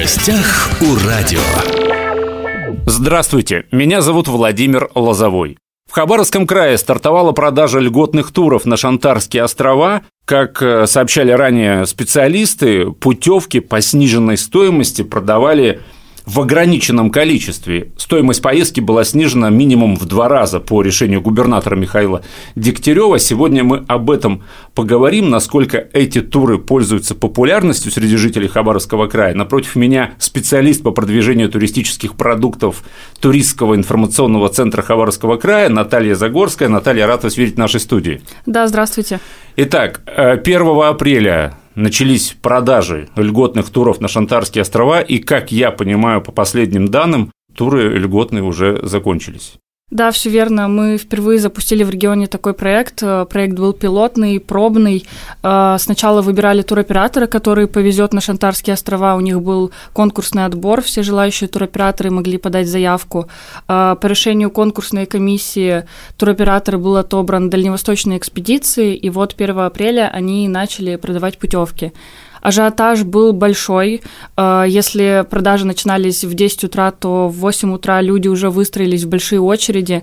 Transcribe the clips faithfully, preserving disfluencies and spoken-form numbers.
гостях у радио. Здравствуйте, меня зовут Владимир Лозовой. В Хабаровском крае стартовала продажа льготных туров на Шантарские острова. Как сообщали ранее специалисты, путевки по сниженной стоимости продавали в ограниченном количестве. Стоимость поездки была снижена минимум в два раза по решению губернатора Михаила Дегтярева. Сегодня мы об этом поговорим, насколько эти туры пользуются популярностью среди жителей Хабаровского края. Напротив меня специалист по продвижению туристических продуктов Туристского информационного центра Хабаровского края Наталья Загорская. Наталья, рад вас видеть в нашей студии. Да, здравствуйте. Итак, первого апреля начались продажи льготных туров на Шантарские острова, и, как я понимаю, по последним данным, туры льготные уже закончились. Да, все верно. Мы впервые запустили в регионе такой проект. Проект был пилотный, пробный. Сначала выбирали туроператора, который повезет на Шантарские острова. У них был конкурсный отбор. Все желающие туроператоры могли подать заявку. По решению конкурсной комиссии туроператор был отобран дальневосточной экспедиции, и вот первого апреля они начали продавать путевки. Ажиотаж был большой. Если продажи начинались в десять утра, то в восемь утра люди уже выстроились в большие очереди,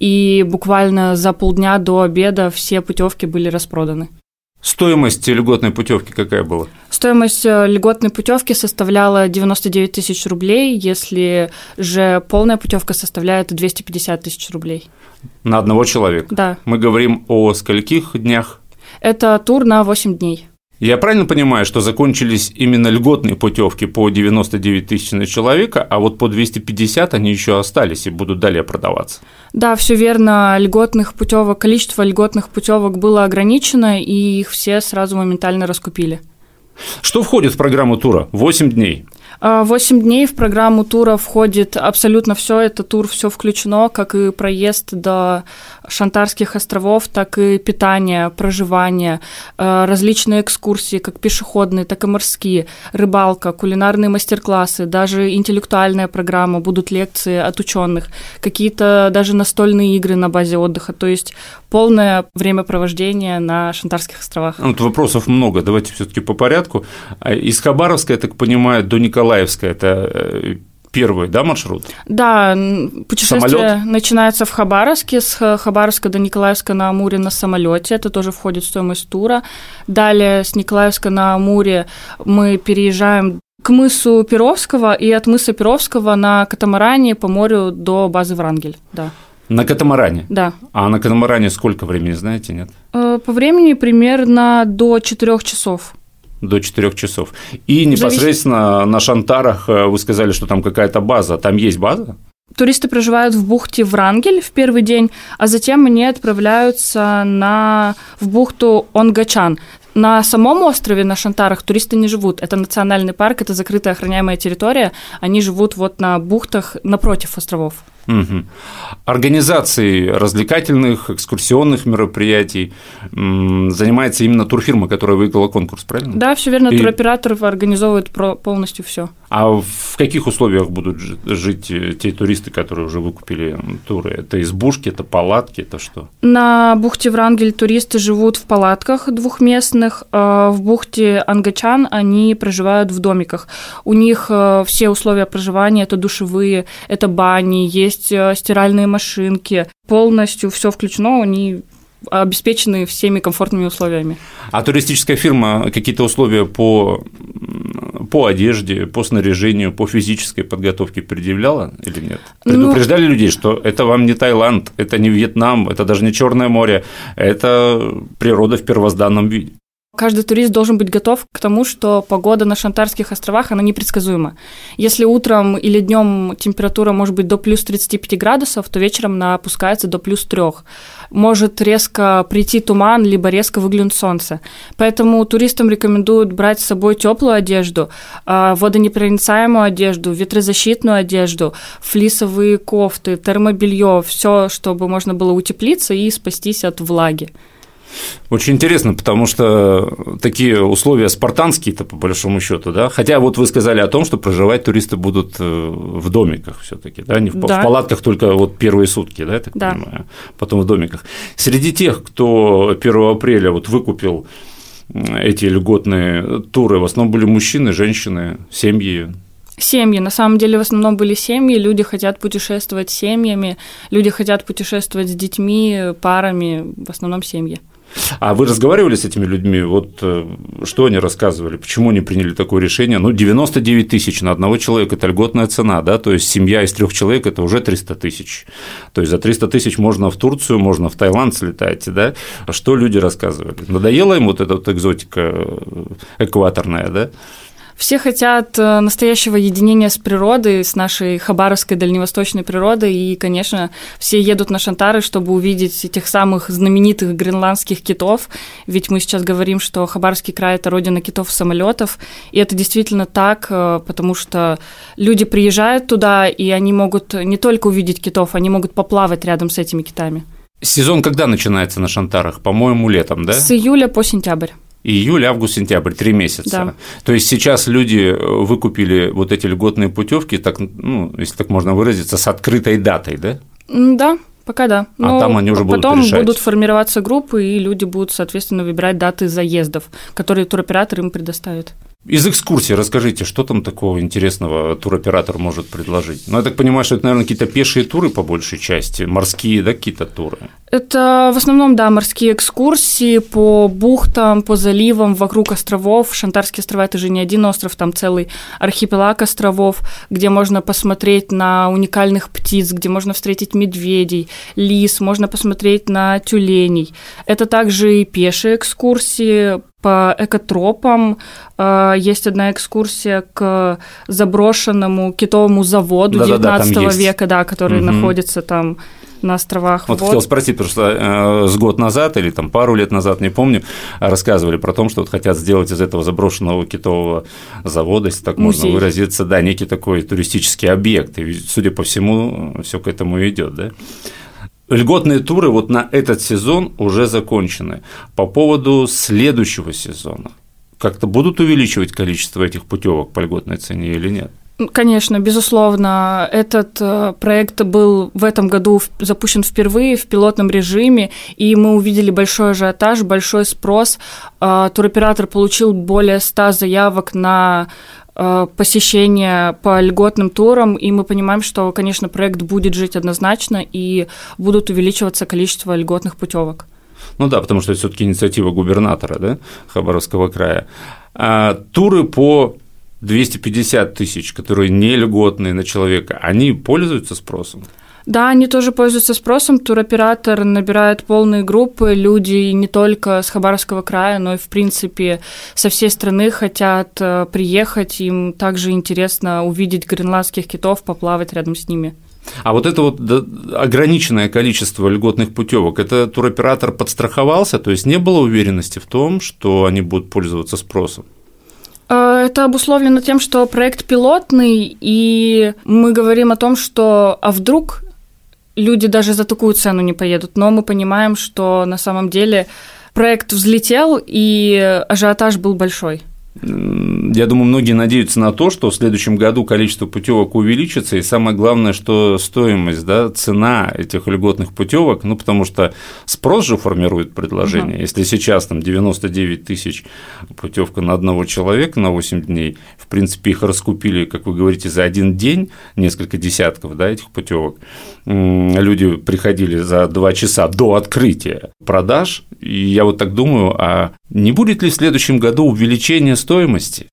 и буквально за полдня до обеда все путевки были распроданы. Стоимость льготной путевки какая была? Стоимость льготной путевки составляла девяносто девять тысяч рублей, если же полная путевка составляет двести пятьдесят тысяч рублей. На одного человека? Да. Мы говорим о скольких днях? Это тур на восемь дней. Я правильно понимаю, что закончились именно льготные путевки по девяносто девять тысяч на человека, а вот по двести пятьдесят они еще остались и будут далее продаваться? Да, все верно. Льготных путевок, количество льготных путевок было ограничено, и их все сразу моментально раскупили. Что входит в программу тура? восемь дней. Восемь дней в программу тура входит абсолютно все. Это тур все включено, как и проезд до Шантарских островов, так и питание, проживание, различные экскурсии, как пешеходные, так и морские, рыбалка, кулинарные мастер-классы, даже интеллектуальная программа, будут лекции от ученых, какие-то даже настольные игры на базе отдыха, то есть полное времяпровождение на Шантарских островах. Вот вопросов много, давайте все-таки по порядку. Из Хабаровска, я так понимаю, до Николаевска это первый, да, маршрут? Да, путешествие Самолет? Начинается в Хабаровске, с Хабаровска до Николаевска на Амуре на самолете, это тоже входит в стоимость тура. Далее с Николаевска на Амуре мы переезжаем к мысу Перовского, и от мыса Перовского на катамаране по морю до базы Врангель, да. На катамаране? Да. А на катамаране сколько времени, знаете, нет? По времени примерно до четырёх часов. До четырёх часов. И непосредственно на Шантарах вы сказали, что там какая-то база. Там есть база? Туристы проживают в бухте Врангель в первый день, а затем они отправляются на... в бухту Онгачан. На самом острове, на Шантарах, туристы не живут. Это национальный парк, это закрытая охраняемая территория. Они живут вот на бухтах напротив островов. Угу. Организацией развлекательных, экскурсионных мероприятий занимается именно турфирма, которая выиграла конкурс, правильно? Да, все верно. И... Туроператор организовывает полностью все. А в каких условиях будут жить те туристы, которые уже выкупили туры? Это избушки, это палатки, это что? На бухте Врангель туристы живут в палатках двухместных, в бухте Онгачан они проживают в домиках. У них все условия проживания – это душевые, это бани, есть стиральные машинки, полностью все включено, они обеспечены всеми комфортными условиями. А туристическая фирма какие-то условия по, по одежде, по снаряжению, по физической подготовке предъявляла или нет? Предупреждали ну... людей, что это вам не Таиланд, это не Вьетнам, это даже не Черное море, это природа в первозданном виде. Каждый турист должен быть готов к тому, что погода на Шантарских островах, она непредсказуема. Если утром или днем температура может быть до плюс тридцати пяти градусов, то вечером она опускается до плюс трёх. Может резко прийти туман, либо резко выглянуть солнце. Поэтому туристам рекомендуют брать с собой теплую одежду, водонепроницаемую одежду, ветрозащитную одежду, флисовые кофты, термобелье, все, чтобы можно было утеплиться и спастись от влаги. Очень интересно, потому что такие условия спартанские-то, по большому счету, да? Хотя вот вы сказали о том, что проживать туристы будут в домиках все-таки, да? Не в, да. в палатках только вот первые сутки, да, я так да. понимаю, потом в домиках. Среди тех, кто первого апреля вот выкупил эти льготные туры, в основном были мужчины, женщины, семьи. Семьи. На самом деле в основном были семьи. Люди хотят путешествовать с семьями, люди хотят путешествовать с детьми, парами, в основном семьи. А вы разговаривали с этими людьми? Вот что они рассказывали? Почему они приняли такое решение? Ну, девяносто девять тысяч на одного человека – это льготная цена, да, то есть семья из трех человек – это уже триста тысяч. То есть за триста тысяч можно в Турцию, можно в Таиланд слетать, да? Что люди рассказывали? Надоела им вот эта вот экзотика экваторная, да? Все хотят настоящего единения с природой, с нашей хабаровской дальневосточной природой, и, конечно, все едут на Шантары, чтобы увидеть этих самых знаменитых гренландских китов, ведь мы сейчас говорим, что Хабаровский край – это родина китов-самолетов, и это действительно так, потому что люди приезжают туда, и они могут не только увидеть китов, они могут поплавать рядом с этими китами. Сезон когда начинается на Шантарах? По-моему, летом, да? С июля по сентябрь. Июль, август, сентябрь, три месяца. Да. То есть сейчас люди выкупили вот эти льготные путевки, так, ну, если так можно выразиться, с открытой датой, да? Да, пока да. А Но там они уже будут потом решать. Будут формироваться группы, и люди будут, соответственно, выбирать даты заездов, которые туроператор им предоставит. Из экскурсии расскажите, что там такого интересного туроператор может предложить? Ну, я так понимаю, что это, наверное, какие-то пешие туры по большей части, морские, да, какие-то туры? Это в основном, да, морские экскурсии по бухтам, по заливам, вокруг островов. Шантарские острова – это же не один остров, там целый архипелаг островов, где можно посмотреть на уникальных птиц, где можно встретить медведей, лис, можно посмотреть на тюленей. Это также и пешие экскурсии по экотропам. Есть одна экскурсия к заброшенному китовому заводу девятнадцатого века, да, который угу. находится там на островах. Вот, вот хотел спросить, потому что э, с год назад или там пару лет назад, не помню, рассказывали про то, что вот хотят сделать из этого заброшенного китового завода, если так музей. Можно выразиться, да, некий такой туристический объект. И, судя по всему, все к этому идет, да? Льготные туры вот на этот сезон уже закончены. По поводу следующего сезона как-то будут увеличивать количество этих путевок по льготной цене или нет? Конечно, безусловно. Этот проект был в этом году запущен впервые в пилотном режиме, и мы увидели большой ажиотаж, большой спрос. Туроператор получил более ста заявок на посещение по льготным турам, и мы понимаем, что, конечно, проект будет жить однозначно, и будут увеличиваться количество льготных путевок. Ну да, потому что это все-таки инициатива губернатора, да, Хабаровского края. А туры по двести пятьдесят тысяч, которые не льготные на человека, они пользуются спросом? Да, они тоже пользуются спросом. Туроператор набирает полные группы. Люди не только с Хабаровского края, но и, в принципе, со всей страны хотят приехать. Им также интересно увидеть гренландских китов, поплавать рядом с ними. А вот это вот ограниченное количество льготных путевок, это туроператор подстраховался, то есть не было уверенности в том, что они будут пользоваться спросом? Это обусловлено тем, что проект пилотный, и мы говорим о том, что а вдруг люди даже за такую цену не поедут, но мы понимаем, что на самом деле проект взлетел, и ажиотаж был большой. Я думаю, многие надеются на то, что в следующем году количество путевок увеличится, и самое главное, что стоимость, да, цена этих льготных путевок, ну, потому что спрос же формирует предложение. Uh-huh. Если сейчас там девяносто девять тысяч путевка на одного человека на восемь дней, в принципе, их раскупили, как вы говорите, за один день, несколько десятков, да, этих путевок. Люди приходили за два часа до открытия продаж, и я вот так думаю, а не будет ли в следующем году увеличение стоимости?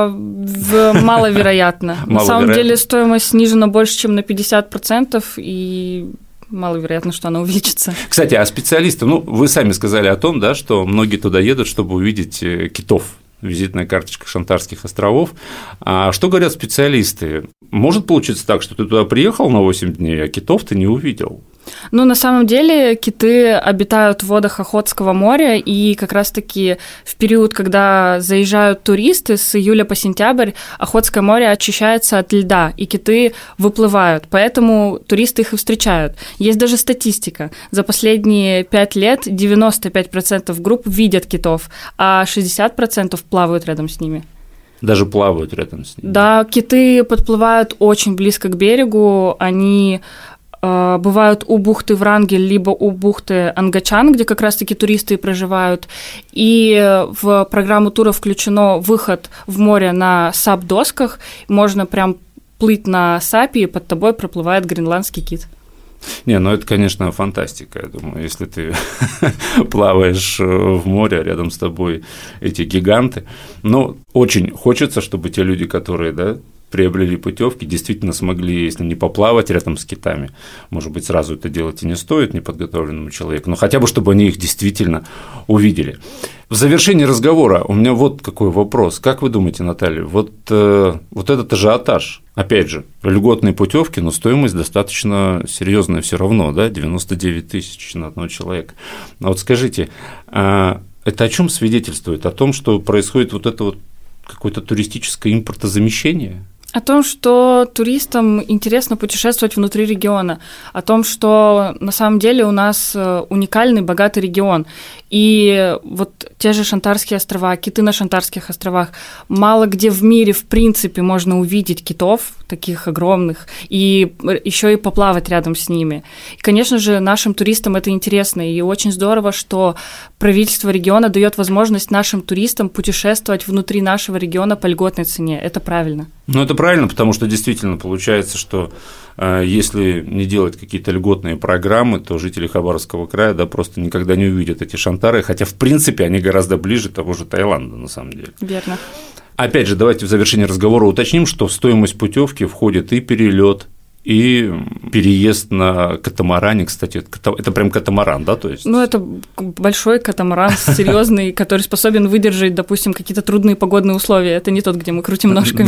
Маловероятно. На самом деле стоимость снижена больше, чем на пятьдесят процентов, и маловероятно, что она увеличится. Кстати, а специалисты, ну, вы сами сказали о том, да, что многие туда едут, чтобы увидеть китов, визитная карточка Шантарских островов. А что говорят специалисты? Может получиться так, что ты туда приехал на восемь дней, а китов ты не увидел? Ну, на самом деле, киты обитают в водах Охотского моря, и как раз-таки в период, когда заезжают туристы, с июля по сентябрь, Охотское море очищается от льда, и киты выплывают, поэтому туристы их и встречают. Есть даже статистика. За последние пять лет девяносто пять процентов групп видят китов, а шестьдесят процентов плавают рядом с ними. Даже плавают рядом с ними? Да, киты подплывают очень близко к берегу, они бывают у бухты Врангель, либо у бухты Ангачан, где как раз-таки туристы и проживают. И в программу тура включено выход в море на сап-досках. Можно прям плыть на сапе, и под тобой проплывает гренландский кит. Не, ну это, конечно, фантастика, я думаю, если ты плаваешь в море, а рядом с тобой эти гиганты. Но очень хочется, чтобы те люди, которые, да, приобрели путевки, действительно смогли, если не поплавать рядом с китами, может быть, сразу это делать и не стоит неподготовленному человеку, но хотя бы, чтобы они их действительно увидели. В завершении разговора у меня вот какой вопрос. Как вы думаете, Наталья, вот, э, вот этот ажиотаж, опять же, льготные путевки, но стоимость достаточно серьезная все равно, да, девяносто девять тысяч на одного человека. А вот скажите, э, это о чем свидетельствует? О том, что происходит вот это вот какое-то туристическое импортозамещение? О том, что туристам интересно путешествовать внутри региона, о том, что на самом деле у нас уникальный, богатый регион. И вот те же Шантарские острова, киты на Шантарских островах, мало где в мире, в принципе, можно увидеть китов, таких огромных, и еще и поплавать рядом с ними. И, конечно же, нашим туристам это интересно, и очень здорово, что правительство региона дает возможность нашим туристам путешествовать внутри нашего региона по льготной цене. Это правильно. Ну, это правильно, потому что действительно получается, что э, если не делать какие-то льготные программы, то жители Хабаровского края, да, просто никогда не увидят эти Шантары, хотя, в принципе, они гораздо ближе того же Таиланда, на самом деле. Верно. Опять же, давайте в завершении разговора уточним, что в стоимость путевки входит и перелет, и переезд на катамаране, кстати, это прям катамаран, да, то есть? Ну, это большой катамаран, серьезный, который способен выдержать, допустим, какие-то трудные погодные условия. Это не тот, где мы крутим ножками.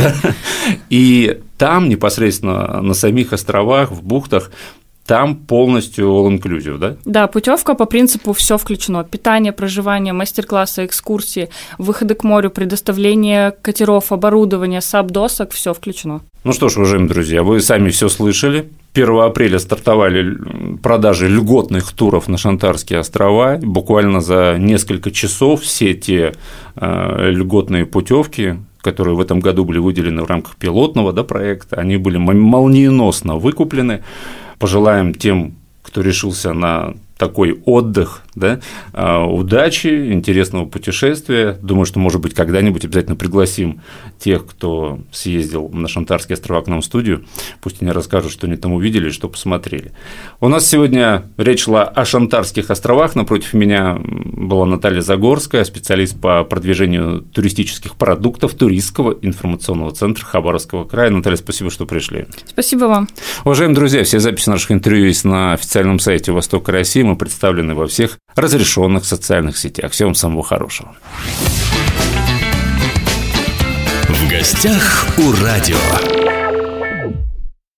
И там непосредственно на самих островах, в бухтах, там полностью all-inclusive, да? Да, путевка по принципу все включено. Питание, проживание, мастер-классы, экскурсии, выходы к морю, предоставление катеров, оборудование, сап-досок, все включено. Ну что ж, уважаемые друзья, вы сами все слышали. первого апреля стартовали продажи льготных туров на Шантарские острова. Буквально за несколько часов все те э, льготные путевки, которые в этом году были выделены в рамках пилотного, да, проекта, они были молниеносно выкуплены. Пожелаем тем, кто решился на такой отдых, да, удачи, интересного путешествия. Думаю, что, может быть, когда-нибудь обязательно пригласим тех, кто съездил на Шантарские острова к нам в студию. Пусть они расскажут, что они там увидели, что посмотрели. У нас сегодня речь шла о Шантарских островах. Напротив меня была Наталья Загорская, специалист по продвижению туристических продуктов туристского информационного центра Хабаровского края. Наталья, спасибо, что пришли. Спасибо вам. Уважаемые друзья, все записи наших интервью есть на официальном сайте «Востока России». Мы представлены во всех разрешенных социальных сетях. Всего вам самого хорошего. В гостях у радио.